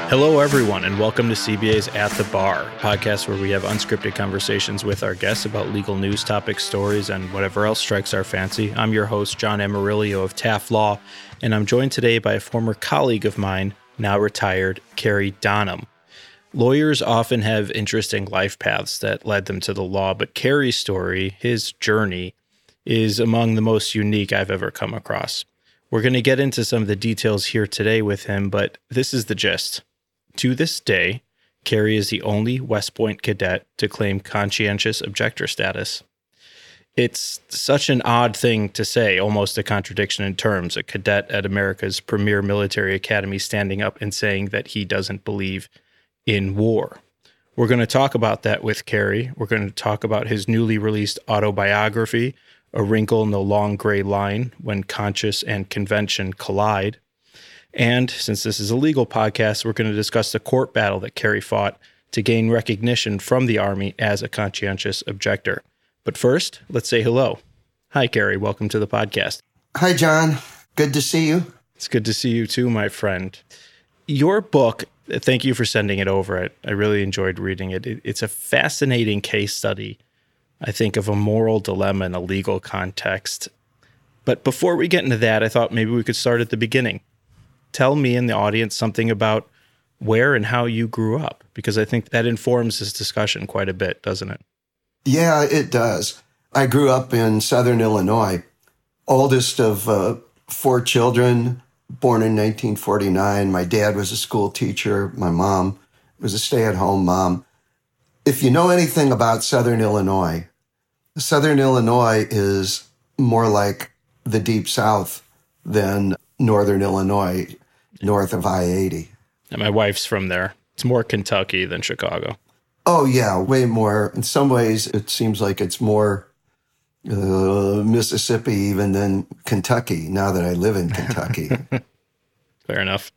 Hello, everyone, and welcome to CBA's At the Bar, a podcast where we have unscripted conversations with our guests about legal news topics, stories, and whatever else strikes our fancy. I'm your host, John Amarillo of Taft Law, and I'm joined today by a former colleague of mine, now retired, Carrie Donham. Lawyers often have interesting life paths that led them to the law, but Carrie's story, his journey, is among the most unique I've ever come across. We're going to get into some of the details here today with him, but this is the gist. To this day, Carrie is the only West Point cadet to claim conscientious objector status. It's such an odd thing to say, almost a contradiction in terms, a cadet at America's premier military academy standing up and saying that he doesn't believe in war. We're going to talk about that with Carrie. We're going to talk about his newly released autobiography, A Wrinkle in the Long Gray Line, When Conscience and Convention Collide. And since this is a legal podcast, we're going to discuss the court battle that Carrie fought to gain recognition from the Army as a conscientious objector. But first, let's say hello. Hi, Carrie. Welcome to the podcast. Hi, John. Good to see you. It's good to see you too, my friend. Your book, thank you for sending it over. I really enjoyed reading it. It's a fascinating case study, I think, of a moral dilemma in a legal context. But before we get into that, I thought maybe we could start at the beginning. Tell me and the audience something about where and how you grew up, because I think that informs this discussion quite a bit, doesn't it? Yeah, it does. I grew up in Southern Illinois, oldest of 4 children, born in 1949. My dad was a school teacher. My mom was a stay-at-home mom. If you know anything about Southern Illinois is more like the Deep South than Northern Illinois, north of I-80. And my wife's from there. It's more Kentucky than Chicago. Oh, yeah, way more. In some ways, it seems like it's more Mississippi even than Kentucky, now that I live in Kentucky. Fair enough.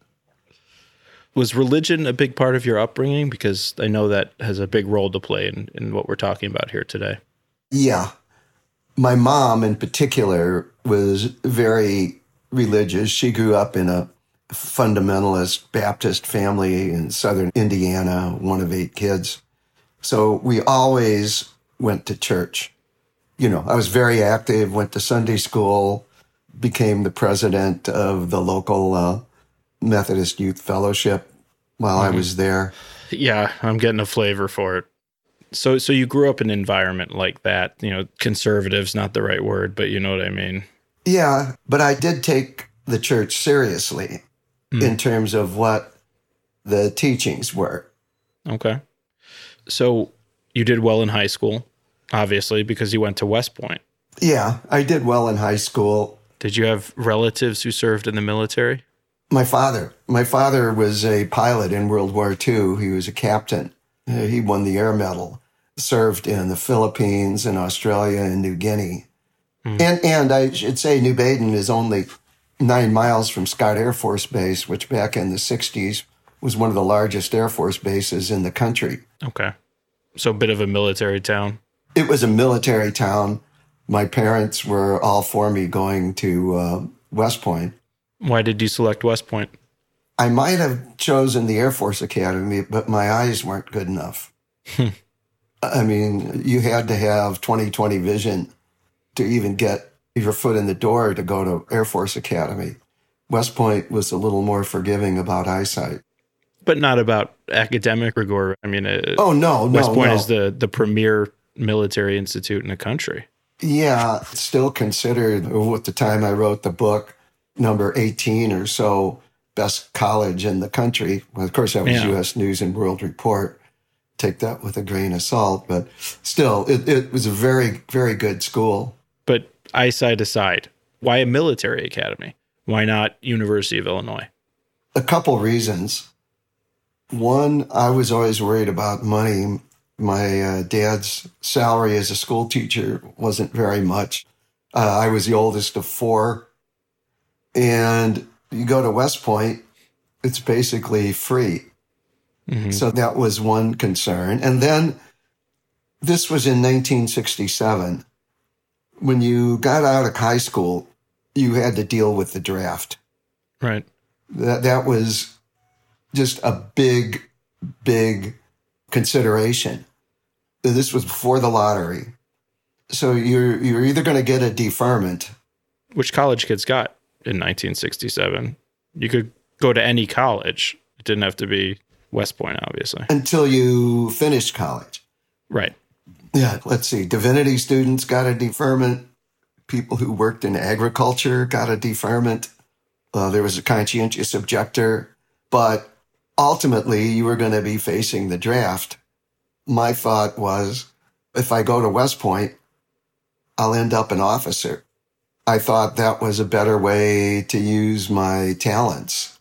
Was religion a big part of your upbringing? Because I know that has a big role to play in what we're talking about here today. Yeah. My mom, in particular, was very religious. She grew up in a fundamentalist Baptist family in southern Indiana, one of 8 kids. So we always went to church. You know, I was very active, went to Sunday school, became the president of the local Methodist Youth Fellowship while I was there. Yeah, I'm getting a flavor for it. So you grew up in an environment like that, you know, conservative's not the right word, but you know what I mean. Yeah, but I did take the church seriously in terms of what the teachings were. Okay. So you did well in high school, obviously, because you went to West Point. Yeah, I did well in high school. Did you have relatives who served in the military? My father was a pilot in World War II. He was a captain. He won the Air Medal, served in the Philippines and Australia and New Guinea. And I should say New Baden is only 9 miles from Scott Air Force Base, which back in the 60s was one of the largest Air Force bases in the country. Okay. So a bit of a military town. It was a military town. My parents were all for me going to West Point. Why did you select West Point? I might have chosen the Air Force Academy, but my eyes weren't good enough. I mean, you had to have 20/20 vision to even get your foot in the door to go to Air Force Academy. West Point was a little more forgiving about eyesight. But not about academic rigor. I mean, West Point is the premier military institute in the country. Yeah, it's still considered, at the time I wrote the book, number 18 or so, best college in the country. Well, of course, that was U.S. News and World Report. Take that with a grain of salt. But still, it was a very, very good school. But eyesight aside, why a military academy? Why not University of Illinois? A couple reasons. One, I was always worried about money. My dad's salary as a school teacher wasn't very much. I was the oldest of 4. And you go to West Point, it's basically free. So that was one concern. And then this was in 1967. When you got out of high school, you had to deal with the draft. Right. That was just a big, big consideration. This was before the lottery. So you're either going to get a deferment. Which college kids got in 1967. You could go to any college. It didn't have to be West Point, obviously. Until you finished college. Right. Yeah, let's see. Divinity students got a deferment. People who worked in agriculture got a deferment. There was a conscientious objector. But ultimately, you were going to be facing the draft. My thought was, if I go to West Point, I'll end up an officer. I thought that was a better way to use my talents.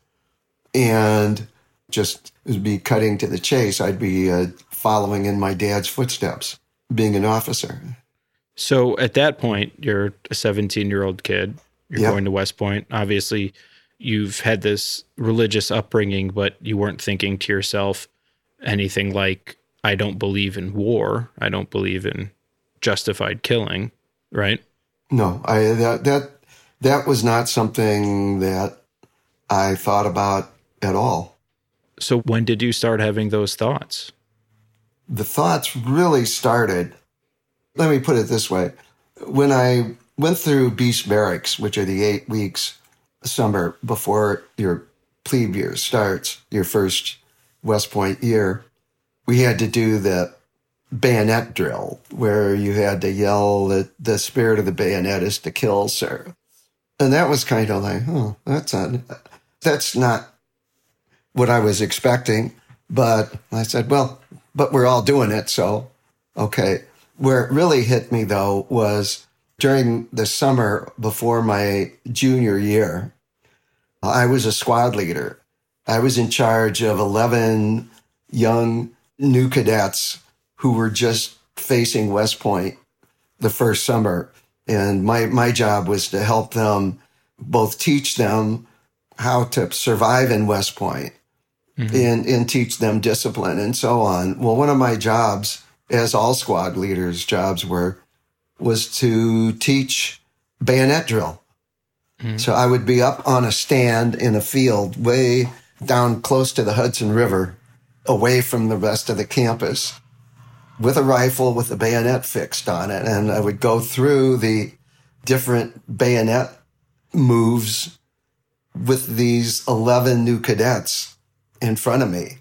And just be cutting to the chase. I'd be following in my dad's footsteps, being an officer. So at that point, you're a 17-year-old kid. You're going to West Point. Obviously, you've had this religious upbringing, but you weren't thinking to yourself anything like, I don't believe in war. I don't believe in justified killing, right? No, that was not something that I thought about at all. So when did you start having those thoughts? The thoughts really started, let me put it this way. When I went through Beast Barracks, which are the 8 weeks summer before your plebe year starts, your first West Point year, we had to do the bayonet drill where you had to yell that the spirit of the bayonet is to kill, sir. And that was kind of like, oh, that's not what I was expecting. But I said, well, but we're all doing it. So, okay. Where it really hit me, though, was during the summer before my junior year, I was a squad leader. I was in charge of 11 young new cadets who were just facing West Point the first summer. And my job was to help them, both teach them how to survive in West Point and teach them discipline and so on. Well, one of my jobs, as all squad leaders' jobs were, was to teach bayonet drill. So I would be up on a stand in a field way down close to the Hudson River, away from the rest of the campus, with a rifle with a bayonet fixed on it. And I would go through the different bayonet moves with these 11 new cadets in front of me.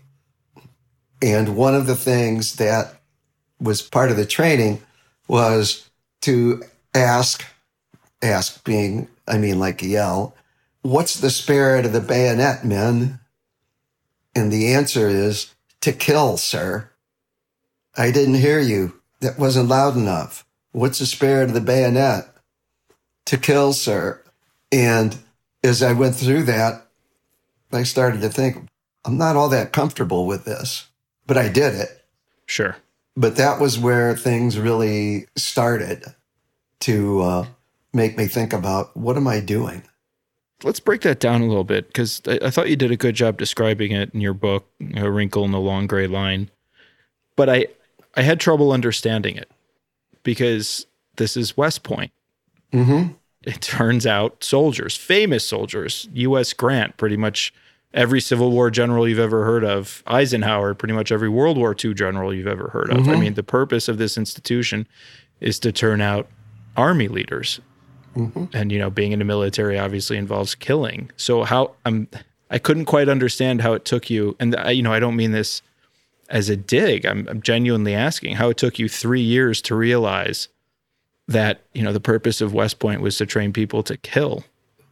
And one of the things that was part of the training was to ask being, I mean, like yell, what's the spirit of the bayonet, men? And the answer is, to kill, sir. I didn't hear you. That wasn't loud enough. What's the spirit of the bayonet? To kill, sir. And as I went through that, I started to think, I'm not all that comfortable with this, but I did it. Sure. But that was where things really started to make me think about, what am I doing? Let's break that down a little bit, because I thought you did a good job describing it in your book, A Wrinkle in the Long Gray Line. But I had trouble understanding it, because this is West Point. Mm-hmm. It turns out soldiers, famous soldiers, U.S. Grant, pretty much every Civil War general you've ever heard of, Eisenhower, pretty much every World War II general you've ever heard of. Mm-hmm. I mean, the purpose of this institution is to turn out army leaders. Mm-hmm. And, being in the military obviously involves killing. So I couldn't quite understand how it took you, and I don't mean this as a dig. I'm genuinely asking how it took you 3 years to realize that, the purpose of West Point was to train people to kill.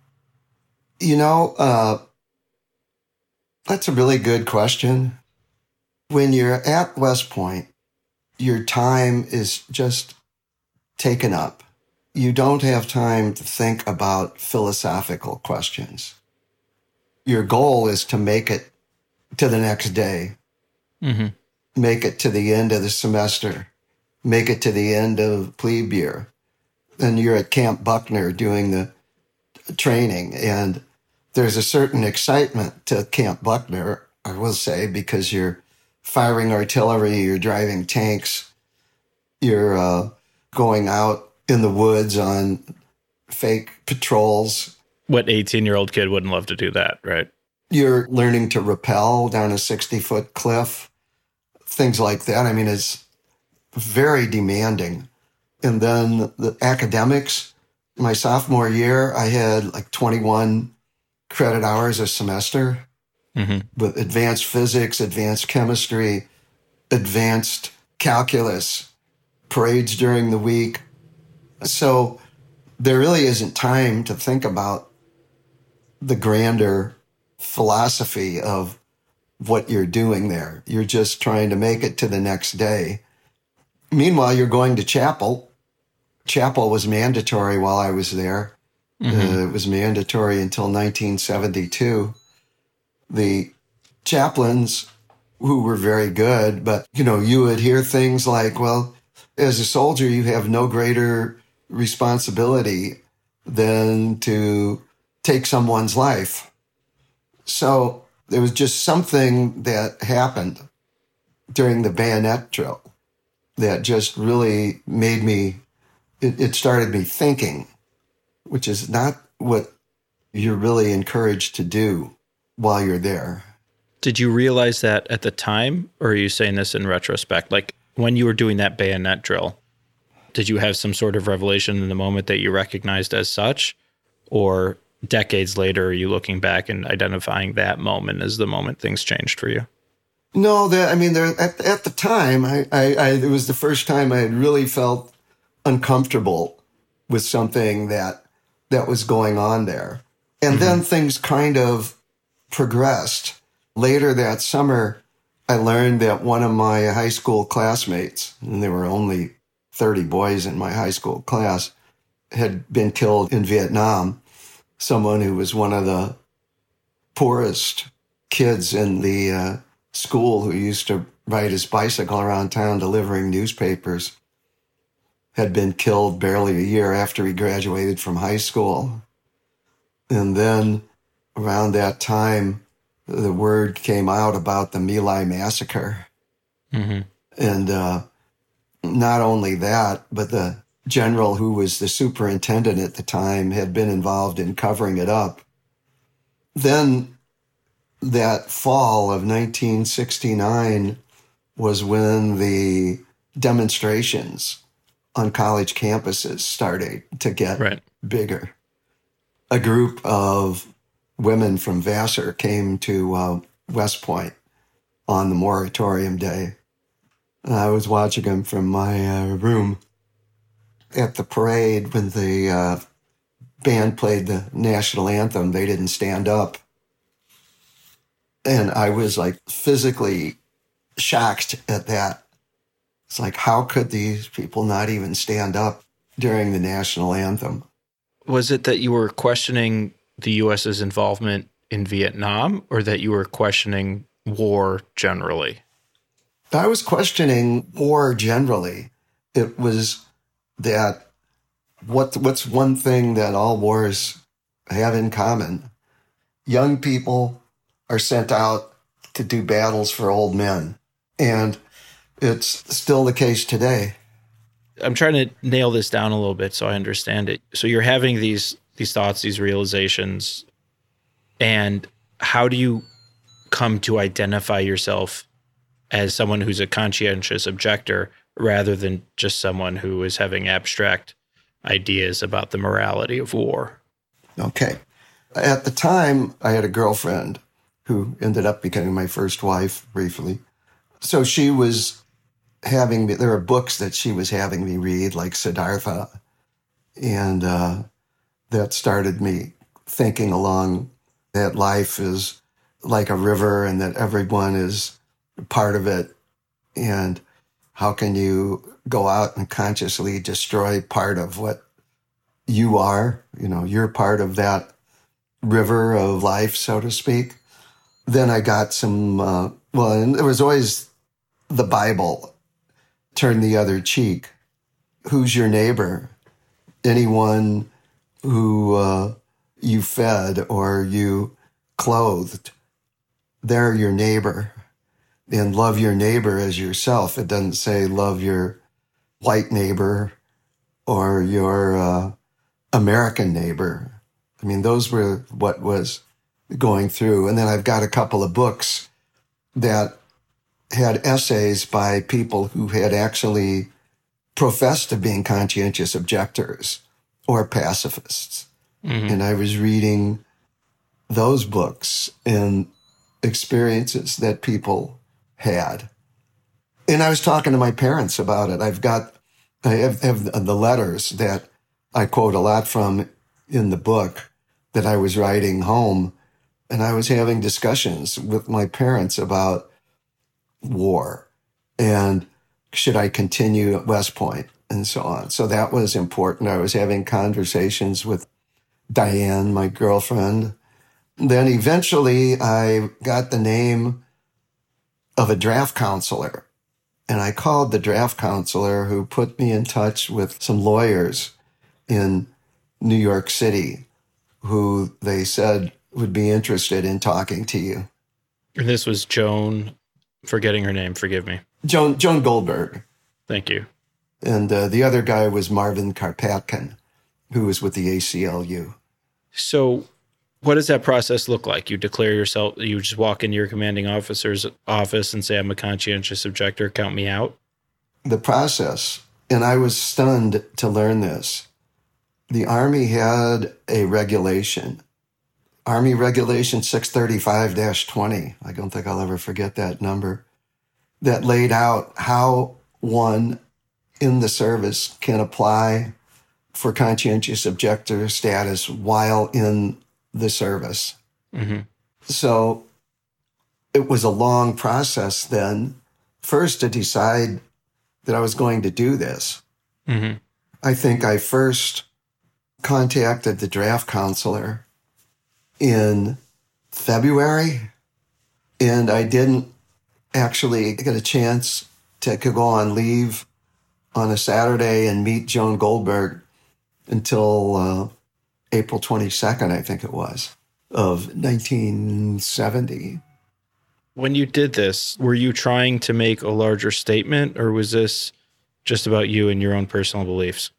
That's a really good question. When you're at West Point, your time is just taken up. You don't have time to think about philosophical questions. Your goal is to make it to the next day, make it to the end of the semester, make it to the end of plebe year. And you're at Camp Buckner doing the training, and there's a certain excitement to Camp Buckner, I will say, because you're firing artillery, you're driving tanks, you're going out in the woods on fake patrols. What 18-year-old kid wouldn't love to do that, right? You're learning to rappel down a 60-foot cliff, things like that. I mean, it's very demanding. And then the academics, my sophomore year, I had like 21 credit hours a semester with advanced physics, advanced chemistry, advanced calculus, parades during the week. So there really isn't time to think about the grander philosophy of what you're doing there. You're just trying to make it to the next day. Meanwhile, you're going to chapel. Chapel was mandatory while I was there. It was mandatory until 1972. The chaplains, who were very good, but, you would hear things like, well, as a soldier, you have no greater responsibility than to take someone's life. So there was just something that happened during the bayonet drill that just really made me, it started me thinking, which is not what you're really encouraged to do while you're there. Did you realize that at the time, or are you saying this in retrospect? Like when you were doing that bayonet drill, did you have some sort of revelation in the moment that you recognized as such? Or decades later, are you looking back and identifying that moment as the moment things changed for you? No, at the time, it was the first time I had really felt uncomfortable with something that was going on there. And then things kind of progressed. Later that summer, I learned that one of my high school classmates, and there were only 30 boys in my high school class, had been killed in Vietnam. Someone who was one of the poorest kids in the school, who used to ride his bicycle around town delivering newspapers, had been killed barely a year after he graduated from high school. And then around that time, the word came out about the My Lai massacre. And not only that, but the general who was the superintendent at the time had been involved in covering it up. Then that fall of 1969 was when the demonstrations on college campuses started to get bigger. A group of women from Vassar came to West Point on the moratorium day. And I was watching them from my room. At the parade, when the band played the national anthem, they didn't stand up. And I was like physically shocked at that. It's like, how could these people not even stand up during the national anthem? Was it that you were questioning the U.S.'s involvement in Vietnam, or that you were questioning war generally? I was questioning war generally. It was that what's one thing that all wars have in common? Young people are sent out to do battles for old men. And it's still the case today. I'm trying to nail this down a little bit so I understand it. So you're having these thoughts, these realizations, and how do you come to identify yourself as someone who's a conscientious objector rather than just someone who is having abstract ideas about the morality of war? Okay. At the time, I had a girlfriend who ended up becoming my first wife briefly. So she was having me, there were books that she was having me read, like Siddhartha. And that started me thinking along that life is like a river and that everyone is part of it. And how can you go out and consciously destroy part of what you are? You're part of that river of life, so to speak. Then I got some, and there was always the Bible, turn the other cheek. Who's your neighbor? Anyone who you fed or you clothed, they're your neighbor. And love your neighbor as yourself. It doesn't say love your white neighbor or your American neighbor. I mean, those were what was going through. And then I've got a couple of books that had essays by people who had actually professed to being conscientious objectors or pacifists. Mm-hmm. And I was reading those books and experiences that people had. And I was talking to my parents about it. I have the letters that I quote a lot from in the book that I was writing home. And I was having discussions with my parents about war and should I continue at West Point and so on. So that was important. I was having conversations with Diane, my girlfriend. Then eventually I got the name of a draft counselor. And I called the draft counselor who put me in touch with some lawyers in New York City who they said would be interested in talking to you. And this was Joan, forgetting her name, forgive me. Joan Goldberg. Thank you. And the other guy was Marvin Karpatkin, who was with the ACLU. So what does that process look like? You declare yourself, you just walk into your commanding officer's office and say, I'm a conscientious objector, count me out? The process, and I was stunned to learn this, the Army had a regulation, Army Regulation 635-20, I don't think I'll ever forget that number, that laid out how one in the service can apply for conscientious objector status while in the service. Mm-hmm. So it was a long process then, first to decide that I was going to do this. Mm-hmm. I think I first contacted the draft counselor in February, and I didn't actually get a chance to go on leave on a Saturday and meet Joan Goldberg until April 22nd, I think it was, of 1970. When you did this, were you trying to make a larger statement, or was this just about you and your own personal beliefs?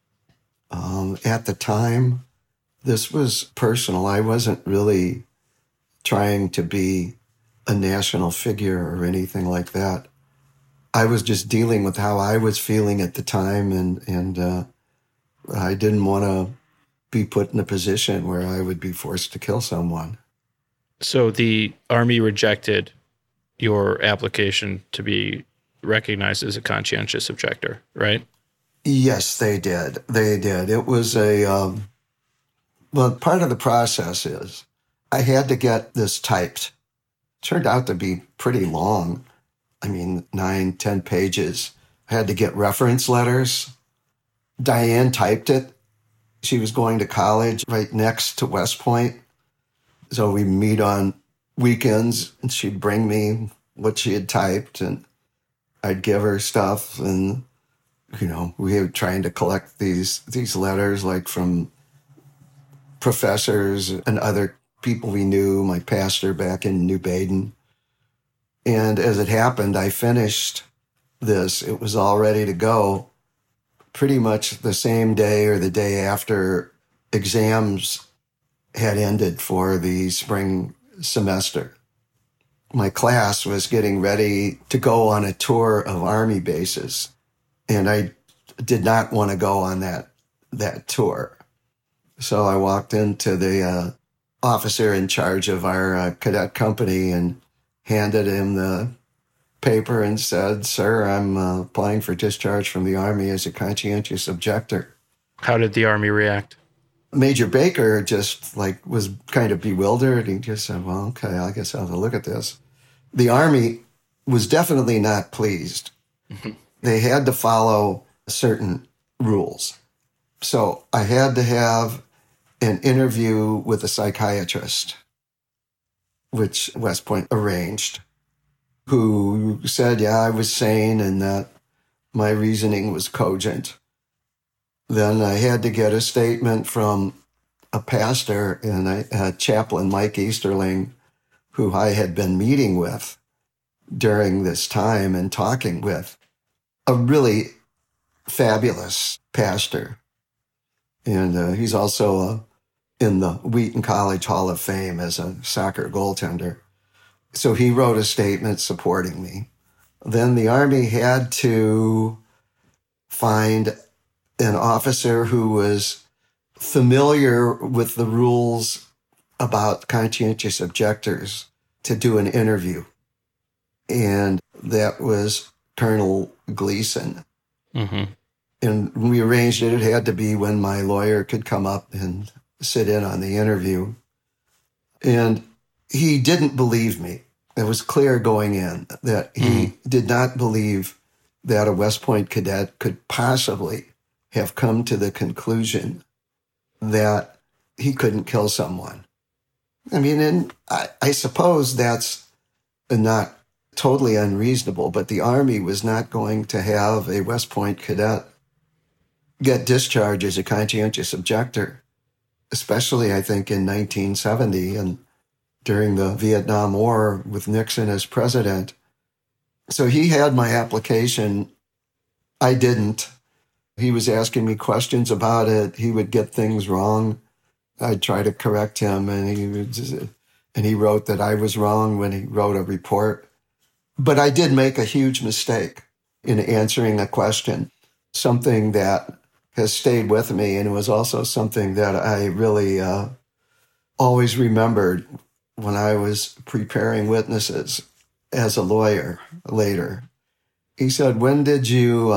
At the time, this was personal. I wasn't really trying to be a national figure or anything like that. I was just dealing with how I was feeling at the time, and I didn't want to be put in a position where I would be forced to kill someone. So the Army rejected your application to be recognized as a conscientious objector, right? Yes, they did. They did. It was well, part of the process is I had to get this typed. It turned out to be pretty long. 9-10 pages. I had to get reference letters. Diane typed it. She was going to college right next to West Point. So we meet on weekends and she'd bring me what she had typed and I'd give her stuff. And, we were trying to collect these letters like from professors and other people we knew, my pastor back in New Baden. And as it happened, I finished this. It was all ready to go pretty much the same day or the day after exams had ended for the spring semester. My class was getting ready to go on a tour of Army bases, and I did not want to go on that tour. So I walked into the officer in charge of our cadet company and handed him the paper and said, "Sir, I'm applying for discharge from the Army as a conscientious objector." How did the Army react? Major Baker just was kind of bewildered. He just said, "Well, okay, I guess I'll have to look at this." The Army was definitely not pleased. They had to follow certain rules. So I had to have an interview with a psychiatrist, which West Point arranged, who said, yeah, I was sane and that my reasoning was cogent. Then I had to get a statement from a pastor and a chaplain, Mike Easterling, who I had been meeting with during this time and talking with, a really fabulous pastor. And he's also in the Wheaton College Hall of Fame as a soccer goaltender. So he wrote a statement supporting me. Then the Army had to find an officer who was familiar with the rules about conscientious objectors to do an interview. And that was Colonel Gleason. Mm-hmm. And we arranged it. It had to be when my lawyer could come up and sit in on the interview. And he didn't believe me. It was clear going in that he did not believe that a West Point cadet could possibly have come to the conclusion that he couldn't kill someone. I mean, and I suppose that's not totally unreasonable, but the Army was not going to have a West Point cadet get discharged as a conscientious objector, especially, I think, in 1970 and during the Vietnam War with Nixon as president. So he had my application. I didn't. He was asking me questions about it. He would get things wrong. I'd try to correct him, and he wrote that I was wrong when he wrote a report. But I did make a huge mistake in answering a question, something that has stayed with me, and it was also something that I really always remembered when I was preparing witnesses as a lawyer later. He said, when did you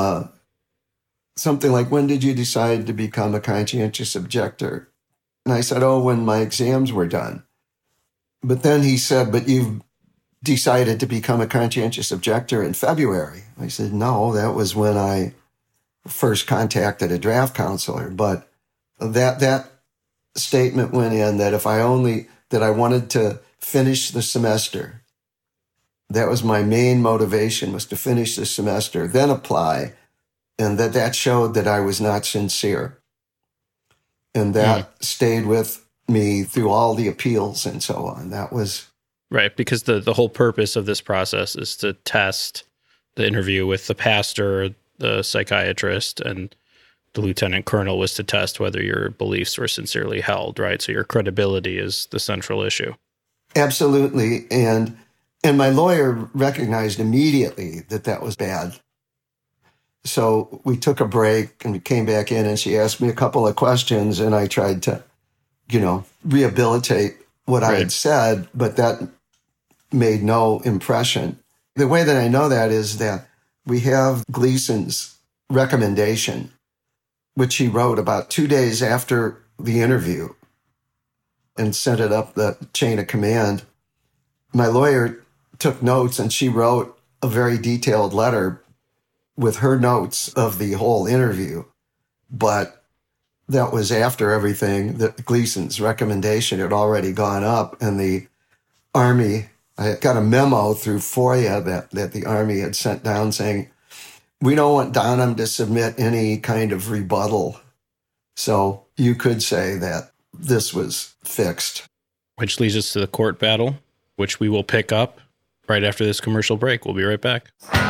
decide to become a conscientious objector? And I said, when my exams were done. But then he said, but you've decided to become a conscientious objector in February. I said, no, that was when I first contacted a draft counselor. But that statement went in that that I wanted to finish the semester. That was my main motivation, was to finish the semester, then apply. And that showed that I was not sincere. And that stayed with me through all the appeals and so on. That was... Right, because the whole purpose of this process is to test the interview with the pastor, the psychiatrist, and the lieutenant colonel was to test whether your beliefs were sincerely held, right? So your credibility is the central issue. Absolutely. And my lawyer recognized immediately that was bad. So we took a break and we came back in and she asked me a couple of questions and I tried to, rehabilitate what I had said, but that made no impression. The way that I know that is that we have Gleason's recommendation, which he wrote about 2 days after the interview and sent it up the chain of command. My lawyer took notes and she wrote a very detailed letter with her notes of the whole interview. But that was after everything, that Gleason's recommendation had already gone up, and the Army, I got a memo through FOIA that the Army had sent down saying, we don't want Donham to submit any kind of rebuttal. So you could say that this was fixed. Which leads us to the court battle, which we will pick up right after this commercial break. We'll be right back.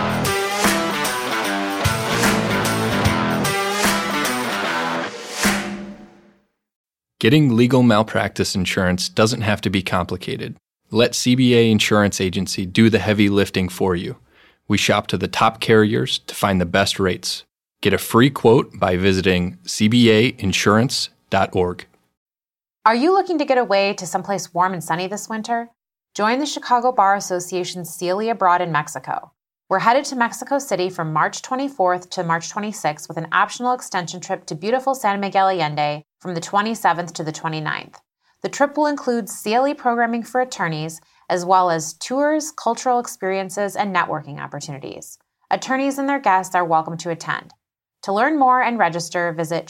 Getting legal malpractice insurance doesn't have to be complicated. Let CBA Insurance Agency do the heavy lifting for you. We shop to the top carriers to find the best rates. Get a free quote by visiting cbainsurance.org. Are you looking to get away to someplace warm and sunny this winter? Join the Chicago Bar Association's Celia Abroad in Mexico. We're headed to Mexico City from March 24th to March 26th with an optional extension trip to beautiful San Miguel Allende from the 27th to the 29th. The trip will include CLE programming for attorneys, as well as tours, cultural experiences, and networking opportunities. Attorneys and their guests are welcome to attend. To learn more and register, visit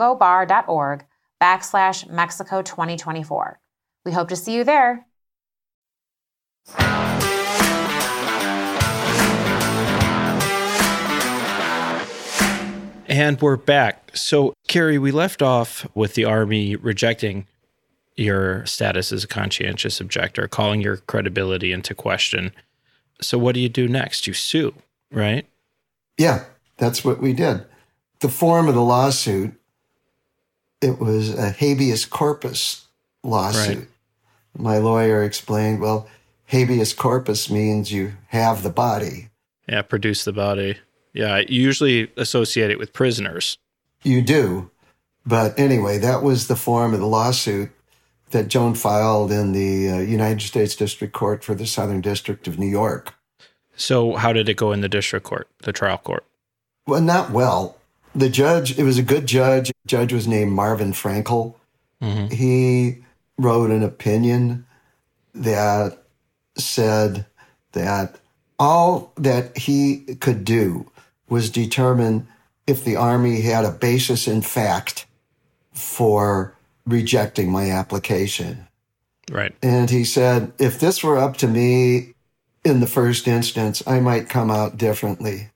chicagobar.org/Mexico 2024. We hope to see you there. And we're back. So, Carrie, we left off with the Army rejecting your status as a conscientious objector, calling your credibility into question. So what do you do next? You sue, right? Yeah, that's what we did. The form of the lawsuit it was a habeas corpus lawsuit. Right. My lawyer explained, well, habeas corpus means you have the body. Yeah, produce the body. Yeah, you usually associate it with prisoners. You do. But anyway, that was the form of the lawsuit that Joan filed in the United States District Court for the Southern District of New York. So how did it go in the district court, the trial court? Well, not well. The judge, it was a good judge. The judge was named Marvin Frankel. Mm-hmm. He wrote an opinion that said that all that he could do was determine if the Army had a basis in fact for rejecting my application. Right. And he said, if this were up to me in the first instance, I might come out differently.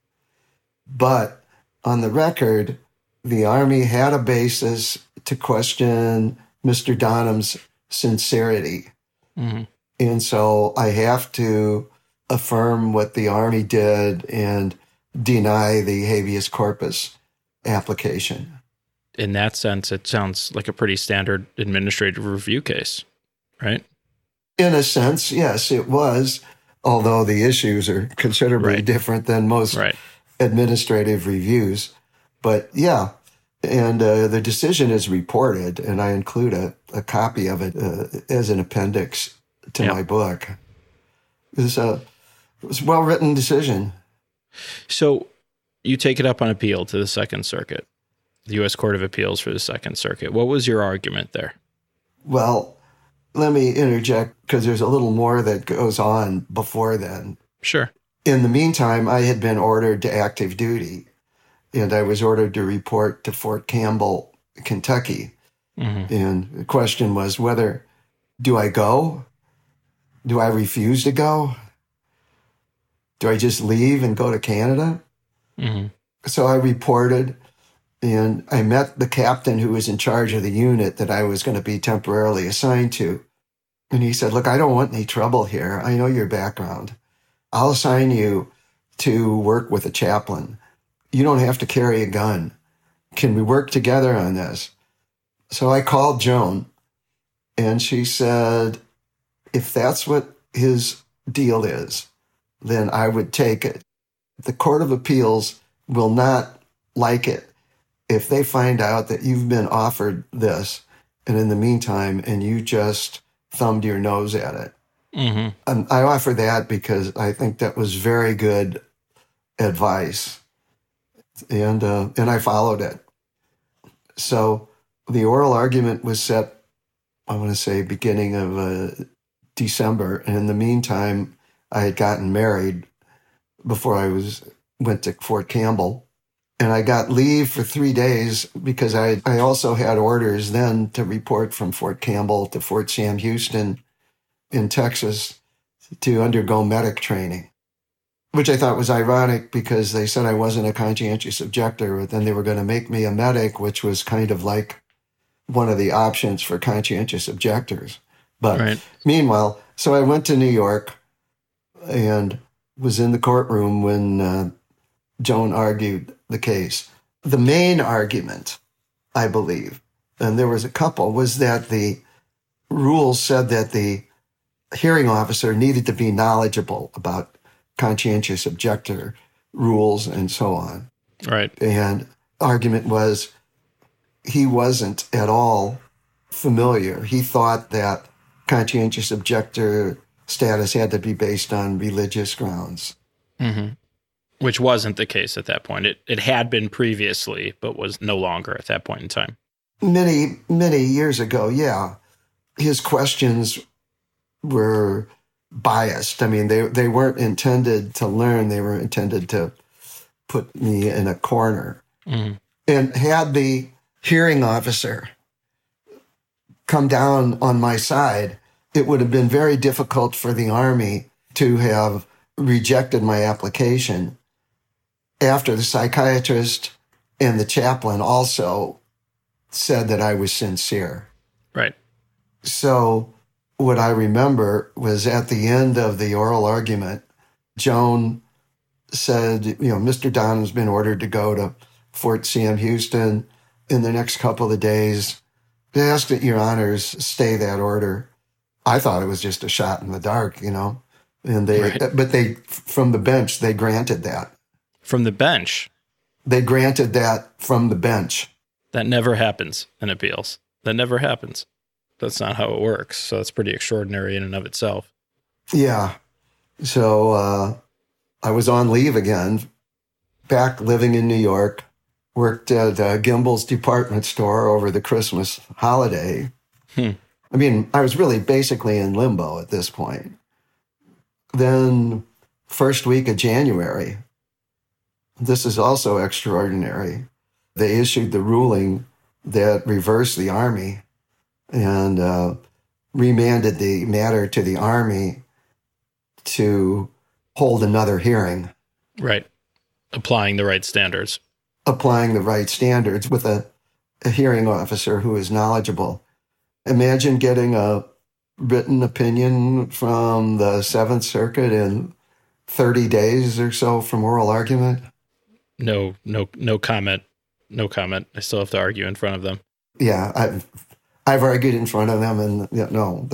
But on the record, the Army had a basis to question Mr. Donham's sincerity. Mm-hmm. And so I have to affirm what the Army did and deny the habeas corpus application. In that sense, it sounds like a pretty standard administrative review case, right? In a sense, yes, it was, although the issues are considerably Right. different than most Right. administrative reviews. But yeah, and the decision is reported, and I include a copy of it as an appendix to Yep. my book. It was a well-written decision. So you take it up on appeal to the Second Circuit, the U.S. Court of Appeals for the Second Circuit. What was your argument there? Well, let me interject because there's a little more that goes on before then. Sure. In the meantime, I had been ordered to active duty, and I was ordered to report to Fort Campbell, Kentucky. Mm-hmm. And the question was whether, do I go? Do I refuse to go? Do I just leave and go to Canada? Mm-hmm. So I reported, and I met the captain who was in charge of the unit that I was going to be temporarily assigned to. And he said, look, I don't want any trouble here. I know your background. I'll assign you to work with a chaplain. You don't have to carry a gun. Can we work together on this? So I called Joan, and she said, if that's what his deal is, then I would take it. The Court of Appeals will not like it if they find out that you've been offered this, and in the meantime, and you just thumbed your nose at it. Mm-hmm. And I offer that because I think that was very good advice, and I followed it. So the oral argument was set, I want to say, beginning of December, and in the meantime, I had gotten married before I went to Fort Campbell, and I got leave for 3 days because I also had orders then to report from Fort Campbell to Fort Sam Houston in Texas to undergo medic training, which I thought was ironic because they said I wasn't a conscientious objector, but then they were going to make me a medic, which was kind of like one of the options for conscientious objectors. But Right. Meanwhile, so I went to New York and was in the courtroom when Joan argued the case. The main argument, I believe, and there was a couple, was that the rules said that the hearing officer needed to be knowledgeable about conscientious objector rules and so on. Right. And argument was he wasn't at all familiar. He thought that conscientious objector status had to be based on religious grounds. Mm-hmm. Which wasn't the case at that point. It had been previously, but was no longer at that point in time. Many, many years ago, yeah. His questions were biased. I mean, they weren't intended to learn. They were intended to put me in a corner. Mm-hmm. And had the hearing officer come down on my side, it would have been very difficult for the Army to have rejected my application after the psychiatrist and the chaplain also said that I was sincere. Right. So what I remember was at the end of the oral argument, Joan said, Mr. Donham's been ordered to go to Fort Sam Houston. in the next couple of days, they asked that Your Honors stay that order. I thought it was just a shot in the dark, and but they, from the bench, they granted that. From the bench? They granted that from the bench. That never happens in appeals. That never happens. That's not how it works. So it's pretty extraordinary in and of itself. Yeah. So I was on leave again, back living in New York, worked at Gimbel's department store over the Christmas holiday. I mean, I was really basically in limbo at this point. Then first week of January, this is also extraordinary. They issued the ruling that reversed the Army and remanded the matter to the Army to hold another hearing. Right. Applying the right standards. Applying the right standards with a hearing officer who is knowledgeable. Imagine getting a written opinion from the Seventh Circuit in 30 days or so from oral argument. No comment. No comment. I still have to argue in front of them. Yeah, I've argued in front of them, and no,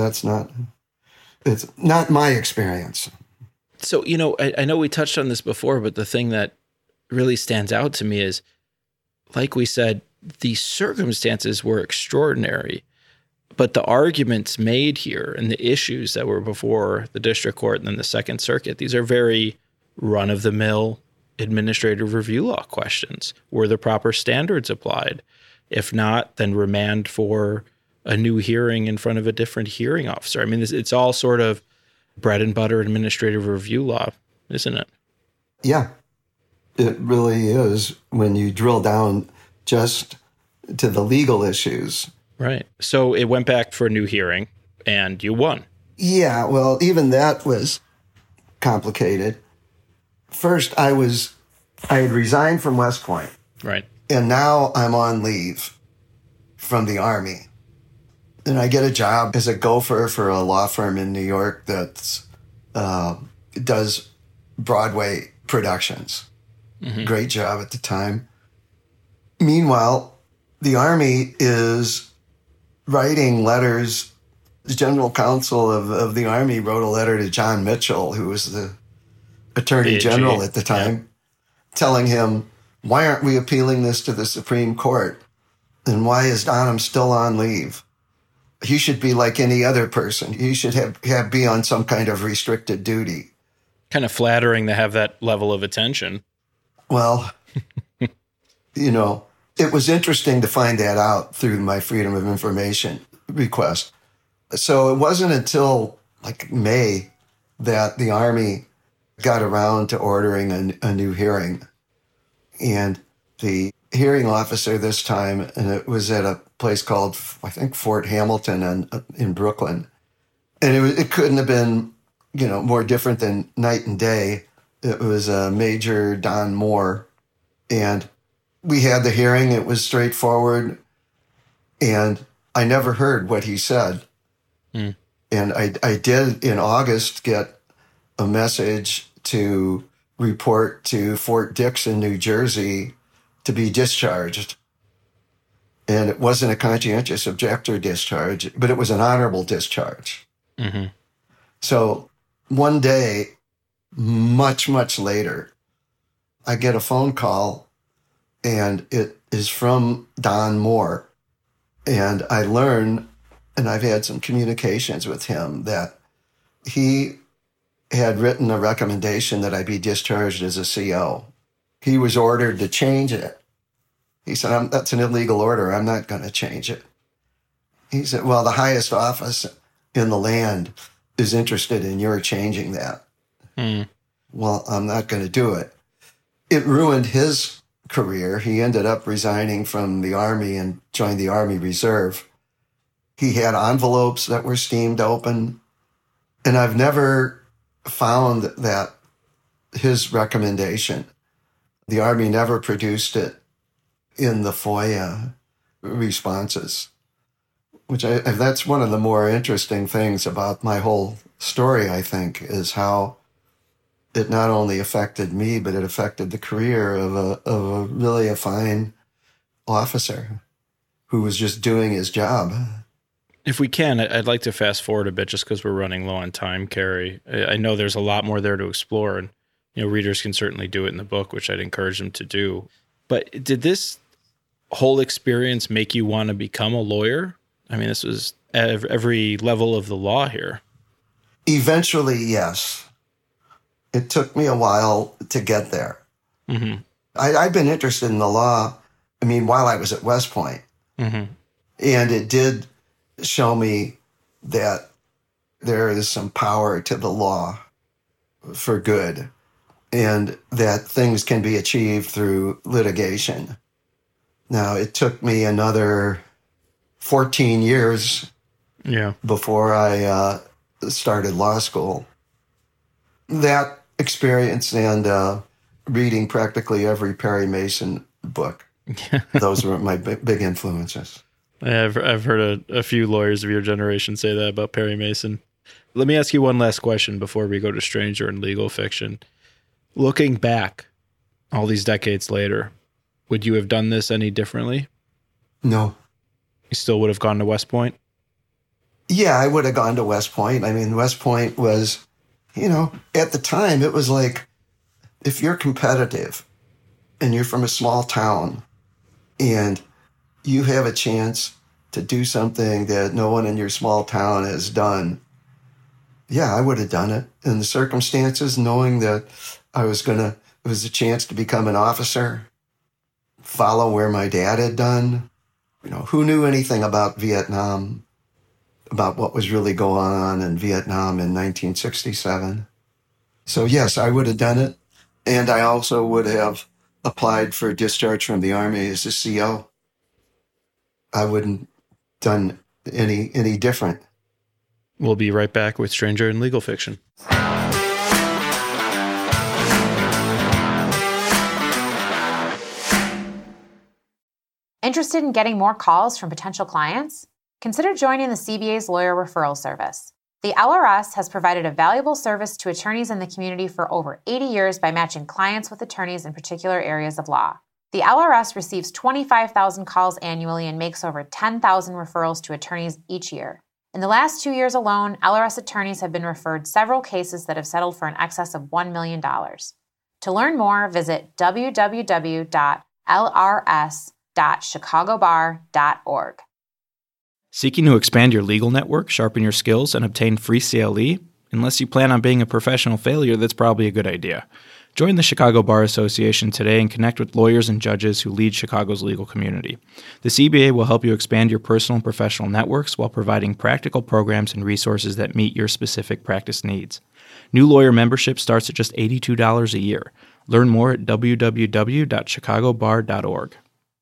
it's not my experience. So, I know we touched on this before, but the thing that really stands out to me is, like we said, the circumstances were extraordinary, but the arguments made here and the issues that were before the district court and then the Second Circuit, these are very run-of-the-mill administrative review law questions. Were the proper standards applied? If not, then remand for a new hearing in front of a different hearing officer. I mean, it's all sort of bread and butter administrative review law, isn't it? Yeah, it really is when you drill down just to the legal issues. Right. So it went back for a new hearing and you won. Yeah, well, even that was complicated. First, I had resigned from West Point. Right. And now I'm on leave from the Army. And I get a job as a gopher for a law firm in New York that does Broadway productions. Mm-hmm. Great job at the time. Meanwhile, the Army is writing letters. The general counsel of the Army wrote a letter to John Mitchell, who was the Attorney General at the time, telling him, why aren't we appealing this to the Supreme Court? And why is Donham still on leave? He should be like any other person. He should be on some kind of restricted duty. Kind of flattering to have that level of attention. Well, it was interesting to find that out through my Freedom of Information request. So it wasn't until like May that the Army got around to ordering a new hearing. And the hearing officer this time, and it was at a place called, I think, Fort Hamilton in Brooklyn. And it couldn't have been, more different than night and day. It was Major Don Moore. And we had the hearing. It was straightforward. And I never heard what he said. Mm. And I did in August get a message to report to Fort Dix in New Jersey to be discharged. And it wasn't a conscientious objector discharge, but it was an honorable discharge. Mm-hmm. So one day, much, much later, I get a phone call, and it is from Don Moore. And I learn, and I've had some communications with him, that he had written a recommendation that I be discharged as a CO. He was ordered to change it. He said, that's an illegal order. I'm not going to change it. He said, well, the highest office in the land is interested in your changing that. Well, I'm not going to do it. It ruined his career. He ended up resigning from the Army and joined the Army Reserve. He had envelopes that were steamed open. And I've never found that his recommendation, the Army never produced it in the FOIA responses, which that's one of the more interesting things about my whole story, I think, is how it not only affected me, but it affected the career of a really fine officer who was just doing his job. If we can, I'd like to fast forward a bit just because we're running low on time, Carrie. I know there's a lot more there to explore, and readers can certainly do it in the book, which I'd encourage them to do. But did this whole experience make you want to become a lawyer? I mean, this was at every level of the law here. Eventually, yes. It took me a while to get there. Mm-hmm. I'd been interested in the law, while I was at West Point. Mm-hmm. And it did show me that there is some power to the law for good, and that things can be achieved through litigation. Now, it took me another 14 years before I started law school. That experience and reading practically every Perry Mason book, those were my big influences. I've heard a few lawyers of your generation say that about Perry Mason. Let me ask you one last question before we go to Stranger and Legal Fiction. Looking back all these decades later, would you have done this any differently? No. You still would have gone to West Point? Yeah, I would have gone to West Point. West Point was, at the time, it was like, if you're competitive and you're from a small town and you have a chance to do something that no one in your small town has done, yeah, I would have done it. In the circumstances, knowing that it was a chance to become an officer, follow where my dad had done. Who knew anything about Vietnam, about what was really going on in Vietnam in 1967? So yes, I would have done it. And I also would have applied for discharge from the Army as a CO. I wouldn't done any different. We'll be right back with Stranger and Legal Fiction. Interested in getting more calls from potential clients? Consider joining the CBA's Lawyer Referral Service. The LRS has provided a valuable service to attorneys in the community for over 80 years by matching clients with attorneys in particular areas of law. The LRS receives 25,000 calls annually and makes over 10,000 referrals to attorneys each year. In the last 2 years alone, LRS attorneys have been referred several cases that have settled for an excess of $1 million. To learn more, visit www.lrs.chicagobar.org. Seeking to expand your legal network, sharpen your skills, and obtain free CLE? Unless you plan on being a professional failure, that's probably a good idea. Join the Chicago Bar Association today and connect with lawyers and judges who lead Chicago's legal community. The CBA will help you expand your personal and professional networks while providing practical programs and resources that meet your specific practice needs. New lawyer membership starts at just $82 a year. Learn more at www.chicagobar.org.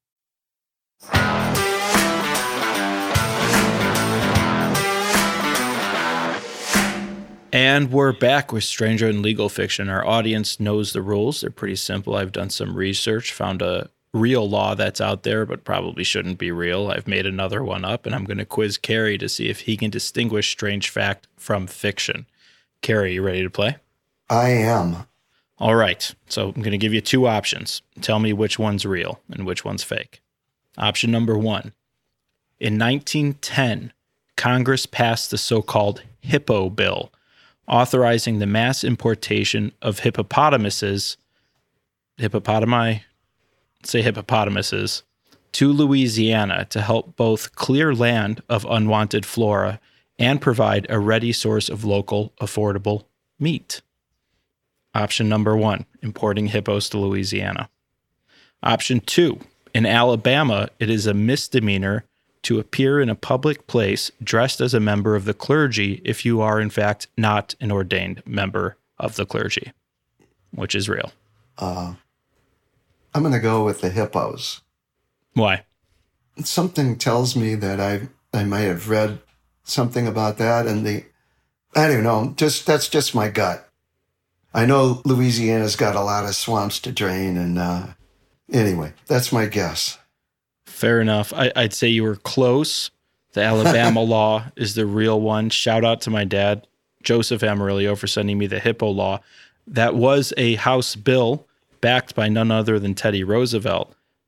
And we're back with Stranger and Legal Fiction. Our audience knows the rules. They're pretty simple. I've done some research, found a real law that's out there, but probably shouldn't be real. I've made another one up, and I'm going to quiz Carrie to see if he can distinguish strange fact from fiction. Carrie, you ready to play? I am. All right. So I'm going to give you two options. Tell me which one's real and which one's fake. Option number one. In 1910, Congress passed the so-called Hippo Bill, authorizing the mass importation of hippopotamuses to Louisiana to help both clear land of unwanted flora and provide a ready source of local, affordable meat. Option number one, importing hippos to Louisiana. Option two, in Alabama, it is a misdemeanor to appear in a public place dressed as a member of the clergy if you are, in fact, not an ordained member of the clergy. Which is real? I'm going to go with the hippos. Why? Something tells me that I might have read something about that, and I don't know. That's just my gut. I know Louisiana's got a lot of swamps to drain, and anyway, that's my guess. Fair enough. I'd say you were close. The Alabama law is the real one. Shout out to my dad, Joseph Amarillo, for sending me the Hippo law. That was a House bill backed by none other than Teddy Roosevelt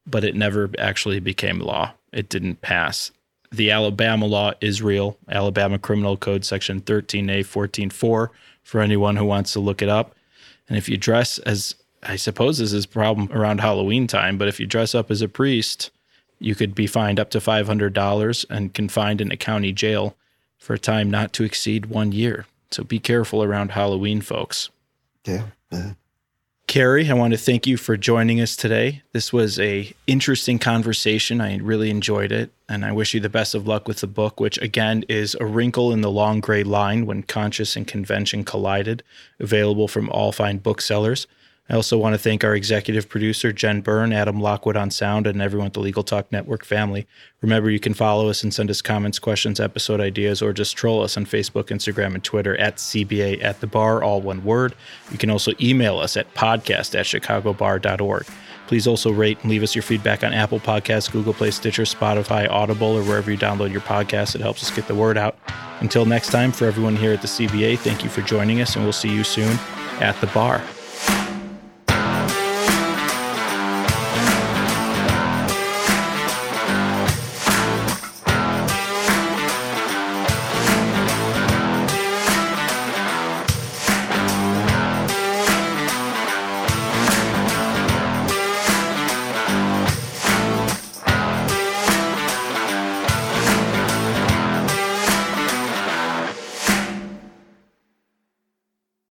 but it never actually became law. It didn't pass. The Alabama law is real. Alabama Criminal Code Section 13A 14.4 for anyone who wants to look it up. And if you dress as, I suppose this is a problem around Halloween time, but if you dress up as a priest, you could be fined up to $500 and confined in a county jail for a time not to exceed 1 year. So be careful around Halloween, folks. Yeah. Carrie, I want to thank you for joining us today. This was a interesting conversation. I really enjoyed it, and I wish you the best of luck with the book, which again is A Wrinkle in the Long Gray Line When Conscience and Convention Collided, available from all fine booksellers. I also want to thank our executive producer, Jen Byrne, Adam Lockwood on sound, and everyone at the Legal Talk Network family. Remember, you can follow us and send us comments, questions, episode ideas, or just troll us on Facebook, Instagram, and Twitter at CBA at the Bar, all one word. You can also email us at podcast@chicagobar.org. Please also rate and leave us your feedback on Apple Podcasts, Google Play, Stitcher, Spotify, Audible, or wherever you download your podcasts. It helps us get the word out. Until next time, for everyone here at the CBA, thank you for joining us, and we'll see you soon at the bar.